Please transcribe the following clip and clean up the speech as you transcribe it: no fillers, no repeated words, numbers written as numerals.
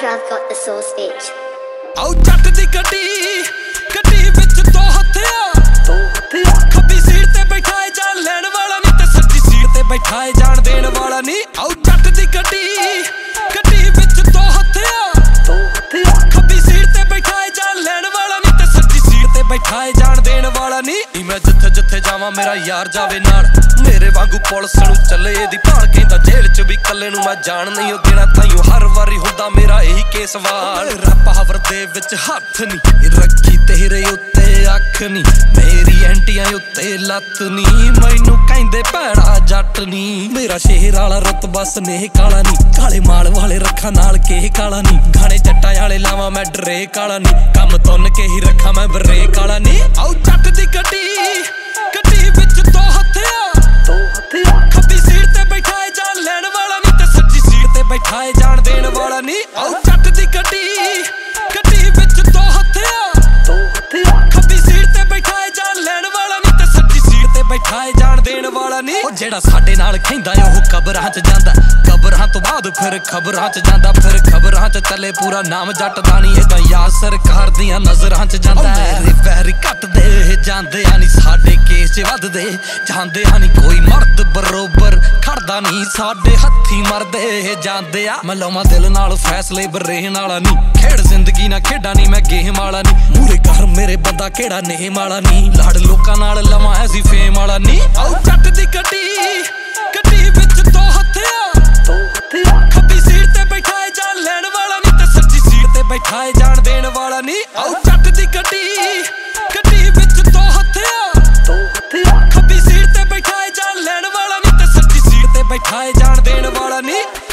I've got the sauce, bitch. ਆਉ ਜੱਟ ਦੀ ਗੱਡੀ ਵਿੱਚ ਦੋ ਹੱਥਿਆ ਖੱਬੀ ਸੀਟ ਤੇ ਬੈਠਾਏ ਜਾਣ ਲੈਣ ਵਾਲਾ ਨਹੀਂ ਤੇ ਸੱਜੀ ਸੀਟ ਤੇ ਬੈਠਾਏ ਜਾਣ ਦੇਣ ਵਾਲਾ ਨਹੀਂ। ਆਉ ਜੱਟ ਦੀ ਗੱਡੀ ਵਿੱਚ ਦੋ ਹੱਥਿਆ ਖੱਬੀ ਸੀਟ ਤੇ ਬੈਠਾਏ ਜਾਣ ਲੈਣ ਵਾਲਾ ਨਹੀਂ ਤੇ ਸੱਜੀ ਸੀਟ ਤੇ ਬੈਠਾਏ ਜਾਣ ਦੇਣ ਵਾਲਾ ਨਹੀਂ। ਮੈਂ ਜਿੱਥੇ ਜਾਵਾਂ ਮੇਰਾ ਯਾਰ ਜਾਵੇ ਨਾਲ, ਮੇਰੇ ਵਾਂਗੂ ਪੁਲਿਸ ਨੂੰ ਚੱਲੇ ਇਹਦੀ ਭਾਲ, ਕਹਿੰਦਾ ਜੇਲ੍ਹ ਚ ਵੀ ਕੱਲੇ ਨੂੰ ਮੈਂ ਜਾਣ ਨਹੀਂ ਉਹ ਦੇਣਾ, ਤਾਈਓ ਹਰ ਵਾਰੀ ਹੁੰਦਾ ਮੇਰਾ ਇਹੀ ਕੇਸ ਵਾਲ। ਪਾਵਰ ਦੇ ਵਿੱਚ ਹੱਥ ਨਹੀਂ ਰੱਖੀ ਤੇਰੇ ਉੱਤੇ ਅੱਖ ਨਹੀਂ, ਮੇਰੀ ਐਂਟੀਆਂ ਉੱਤੇ ਲੱਤ ਨਹੀਂ, ਮੈਨੂੰ ਕਹਿੰਦੇ ਭੈੜਾ ਜੱਟ ਨਹੀਂ। ਮੇਰਾ ਸ਼ੇਰ ਵਾਲਾ ਰਤਬਾ ਸਨੇਹ ਕਾਲਾ ਨਹੀਂ, ਕਾਲੇ ਮਾਲ ਵਾਲੇ ਰੱਖਾਂ ਨਾਲ ਕੇ ਕਾਲਾ ਨਹੀਂ, ਗਾਣੇ ਜੱਟਾਂ ਵਾਲੇ ਲਾਵਾਂ ਮੈਂ ਡਰੇਕ ਵਾਲਾ ਨਹੀਂ, ਕੰਮ ਤੁੰਨ ਕੇ ਹੀ ਰੱਖਾਂ ਮੈਂ ਬਰੇਕ ਵਾਲਾ ਨਹੀਂ। ਆਉ ਜੱਟ ਦੀ ਗੱਡੀ ਵਿੱਚ ਦੋ ਹੱਥਿਆ ਖੱਬੀ ਸੀਟ ਤੇ ਬੈਠਾਏ ਜਾਣ ਲੈਣ ਵਾਲਾ ਨਹੀਂ ਤੇ ਸੱਜੀ ਸੀਟ ਤੇ ਬੈਠਾਏ ਜਾਣ ਦੇਣ ਵਾਲਾ ਨਹੀਂ। ਆਉ ਜੱਟ ਦੀ ਗੱਡੀ ਵਿੱਚ ਦੋ ਹੱਥਿਆ ਖੱਬੀ ਸੀਟ ਤੇ ਬੈਠਾਏ ਜਾਣ ਲੈਣ ਵਾਲਾ ਨਹੀਂ ਤੇ ਸੱਜੀ ਸੀਟ ਤੇ ਬੈਠਾਏ ਜਾਣ ਦੇਣ ਵਾਲਾ ਨਹੀਂ। ਉਹ ਜਿਹੜਾ ਸਾਡੇ ਨਾਲ ਖੈਂਦਾ ਉਹ ਕਬਰਾਂ 'ਚ ਜਾਂਦਾ, ਕਬਰਾਂ ਤੋਂ ਬਾਅਦ ਫਿਰ ਖਬਰਾਂ 'ਚ ਜਾਂਦਾ, ਫਿਰ ਖਬਰਾਂ 'ਚ ਚੱਲੇ ਪੂਰਾ ਨਾਮ ਜੱਟ ਦਾ ਨਹੀਂ, ਏਦਾਂ ਯਾਰ ਸਰਕਾਰ ਦੀਆਂ ਨਜ਼ਰਾਂ 'ਚ ਜਾਂਦਾ। ਮੇਰੇ ਪੈਰ ਘੱਟਦੇ ਜਾਂਦੇ ਆ ਨਹੀਂ ਸਾਡੇ ਕੇਸ 'ਚ ਵੱਧਦੇ ਜਾਂਦੇ ਆ ਨਹੀਂ, ਕੋਈ ਮਰਦ ਬਰੋਬਰ ਖੜਦਾ ਨਹੀਂ ਸਾਡੇ ਹੱਥੀ ਮਰਦੇ ਜਾਂਦੇ ਆ। ਮੈਂ ਲਵਾਂ ਦਿਲ ਨਾਲ ਫੈਸਲੇ ਬਰੇਨ ਵਾਲਾ ਨਹੀਂ, ਖੇਡ ਜ਼ਿੰਦਗੀ ਨਾਲ ਖੇਡਾਂ ਨਹੀਂ ਮੈਂ ਗੇਮ ਵਾਲਾ ਨਹੀਂ, ਮੂਰੇ ਘਰ ਮੇਰੇ ਬੰਦਾ ਕਿਹੜਾ ਨੇਮ ਵਾਲਾ ਨਹੀਂ, ਲੜ ਲੋਕਾਂ ਨਾਲ ਲਵਾਂ ਐਸੀ ਫੇਮ ਵਾਲਾ ਨਹੀਂ। ਆਉ ਜੱਟ ਦੀ ਗੱਡੀ ਵਿੱਚ ਦੋ ਹੱਥਿਆ ਖੱਬੀ ਸੀਟ ਤੇ ਬੈਠਾਏ ਜਾਣ ਲੈਣ ਵਾਲਾ ਨਹੀਂ ਤੇ ਸੱਜੀ ਸੀਟ ਤੇ ਬੈਠਾਏ ਜਾਣ ਦੇਣ ਵਾਲਾ ਨਹੀਂ। ਆਉ ਜੱਟ ਦੀ ਗੱਡੀ ਵਿੱਚ ਦੋ ਹੱਥਿਆ ਖੱਬੀ ਸੀਟ ਤੇ ਬੈਠਾਏ ਜਾਣ ਲੈਣ ਵਾਲਾ ਨਹੀਂ ਤੇ ਸੱਜੀ ਸੀਟ ਤੇ ਬੈਠਾਏ ਜਾਣ ਦੇਣ ਵਾਲਾ ਨਹੀਂ।